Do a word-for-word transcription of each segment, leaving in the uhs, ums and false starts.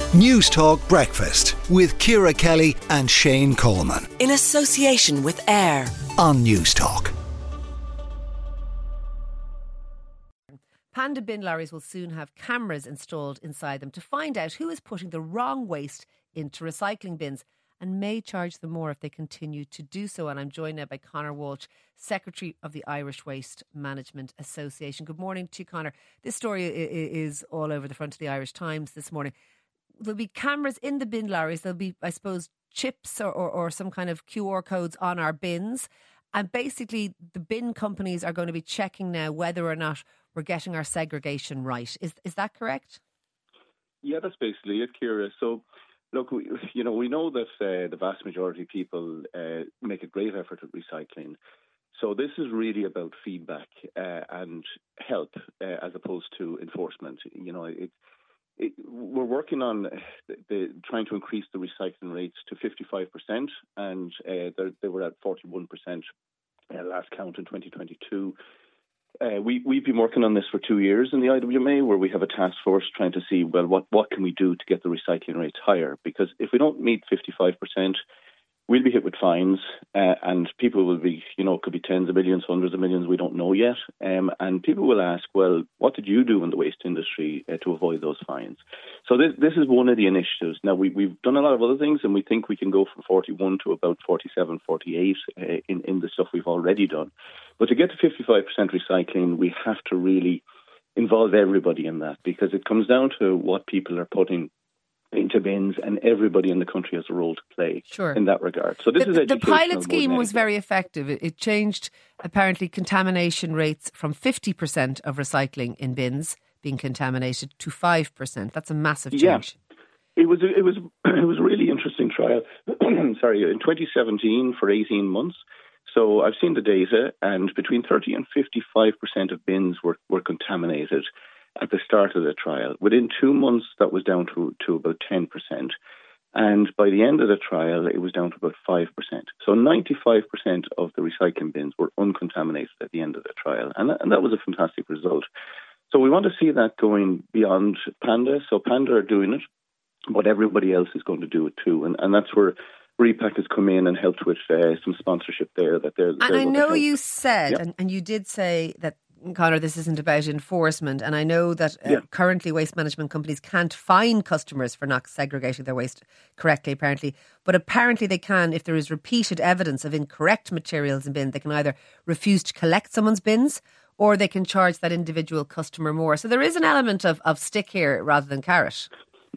News Talk Breakfast with Ciara Kelly and Shane Coleman. In association with AIR on News Talk. Panda bin lorries will soon have cameras installed inside them to find out who is putting the wrong waste into recycling bins, and may charge them more if they continue to do so. And I'm joined now by Conor Walsh, Secretary of the Irish Waste Management Association. Good morning to you, Conor. This story is all over the front of the Irish Times this morning. There'll be cameras in the bin lorries. There'll be, I suppose, chips or, or, or some kind of Q R codes on our bins. And basically, the bin companies are going to be checking now whether or not we're getting our segregation right. Is is that correct? Yeah, that's basically it, Ciara. So, look, we, you know, we know that uh, the vast majority of people uh, make a great effort at recycling. So this is really about feedback uh, and help uh, as opposed to enforcement. You know, it, it, we're working on the, the, trying to increase the recycling rates to fifty-five percent, and uh, they were at forty-one percent uh, last count in twenty twenty-two. Uh, we, we've been working on this for two years in the I W M A, where we have a task force trying to see, well, what, what can we do to get the recycling rates higher? Because if we don't meet fifty-five percent, we'll be hit with fines, uh, and people will be, you know, it could be tens of millions, hundreds of millions, we don't know yet. Um, and people will ask, well, what did you do in the waste industry uh, to avoid those fines? So this, this is one of the initiatives. Now, we, we've done a lot of other things, and we think we can go from forty-one to about forty-seven, forty-eight uh, in, in the stuff we've already done. But to get to fifty-five percent recycling, we have to really involve everybody in that, because it comes down to what people are putting into bins, and everybody in the country has a role to play sure. in that regard. So this the, is the educational. The pilot scheme was very effective. It, it changed, apparently, contamination rates from fifty percent of recycling in bins being contaminated to five percent. That's a massive change. Yeah. It was it was it was a really interesting trial. Sorry, in twenty seventeen for eighteen months. So I've seen the data, and between thirty and fifty-five percent of bins were, were contaminated at the start of the trial. Within two months, that was down to, to about ten percent. And by the end of the trial, it was down to about five percent. So ninety-five percent of the recycling bins were uncontaminated at the end of the trial. And that, and that was a fantastic result. So we want to see that going beyond Panda. So Panda are doing it, but everybody else is going to do it too. And, and that's where Repack has come in and helped with uh, some sponsorship there. That they're. And they're I know you said, yep. and, and you did say that, Conor, this isn't about enforcement, and I know that uh, yeah. currently waste management companies can't fine customers for not segregating their waste correctly, apparently, but apparently they can if there is repeated evidence of incorrect materials in bins. They can either refuse to collect someone's bins, or they can charge that individual customer more. So there is an element of, of stick here rather than carrot.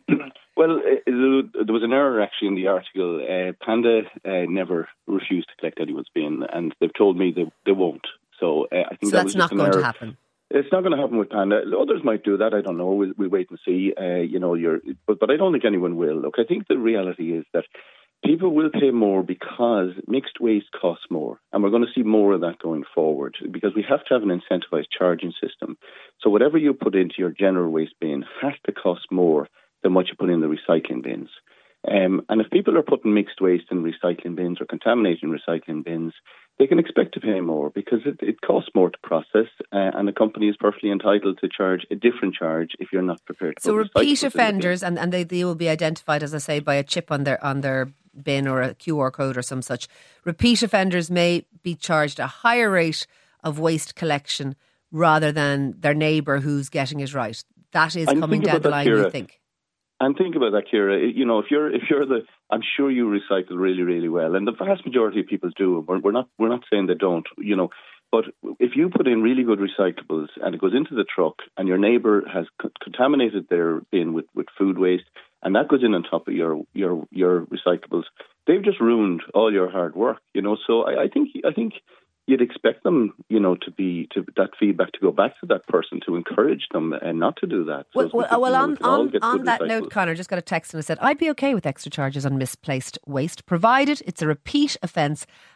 Well, uh, there was an error actually in the article. Uh, Panda uh, never refused to collect anyone's bin, and they've told me they, they won't. So uh, I think so that that's was not just an going error. to happen. It's not going to happen with Panda. Others might do that. I don't know. We'll, we'll wait and see. Uh, you know, you're, but but I don't think anyone will. Look, I think the reality is that people will pay more because mixed waste costs more, and we're going to see more of that going forward, because we have to have an incentivized charging system. So whatever you put into your general waste bin has to cost more than what you put in the recycling bins. Um, and if people are putting mixed waste in recycling bins or contaminating recycling bins, they can expect to pay more, because it, it costs more to process, uh, and a company is perfectly entitled to charge a different charge if you're not prepared to. So repeat offenders, and, and they, they will be identified, as I say, by a chip on their on their bin or a Q R code or some such. Repeat offenders may be charged a higher rate of waste collection rather than their neighbour who's getting it right. That is I'm coming down the line, you think? And think about that, Ciara. You know, if you're if you're the, I'm sure you recycle really, really well, and the vast majority of people do. We're, we're not we're not saying they don't. You know, but if you put in really good recyclables and it goes into the truck, and your neighbour has c- contaminated their bin with, with food waste, and that goes in on top of your your your recyclables, they've just ruined all your hard work. You know, so I, I think I think. You'd expect them, you know, to be to that feedback to go back to that person to encourage them and not to do that. So well, well, well on, on, on that recyclables. note, Conor, just got a text and it said, I'd be okay with extra charges on misplaced waste, provided it's a repeat offence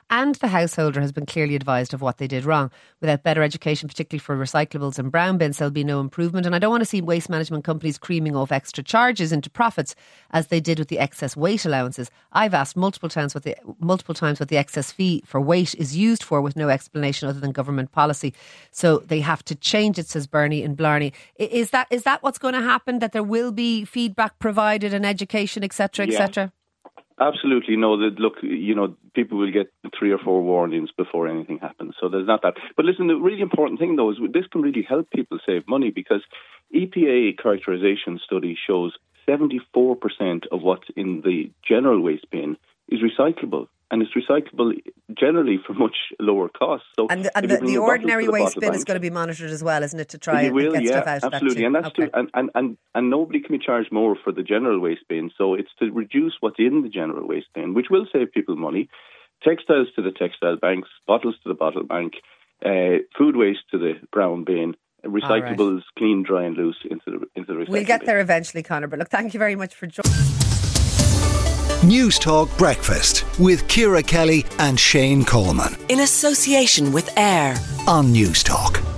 and the householder has been clearly advised of what they did wrong. Without better education, particularly for recyclables and brown bins, there'll be no improvement. And I don't want to see waste management companies creaming off extra charges into profits as they did with the excess weight allowances. I've asked multiple times what the multiple times what the excess fee for weight is used for, with no explanation other than government policy. So they have to change it, says Bernie in Blarney. Is that is that what's going to happen? That there will be feedback provided and education, et cetera, et cetera? Absolutely. No, that look, you know, people will get three or four warnings before anything happens. So there's not that. But listen, the really important thing, though, is this can really help people save money, because E P A characterisation study shows seventy-four percent of what's in the general waste bin is recyclable. And it's recyclable generally for much lower costs. So and the, and the, the ordinary waste bin bank, is going to be monitored as well, isn't it, to try and will, get yeah, stuff out absolutely. of that too? And that's okay. too, and, and, and, and nobody can be charged more for the general waste bin. So it's to reduce what's in the general waste bin, which will save people money. Textiles to the textile banks, bottles to the bottle bank, uh, food waste to the brown bin, recyclables, right. clean, dry and loose into the, into the recycling We'll get bin. there eventually, Conor. But look, thank you very much for joining. News Talk Breakfast with Ciara Kelly and Shane Coleman in association with AIR on News Talk.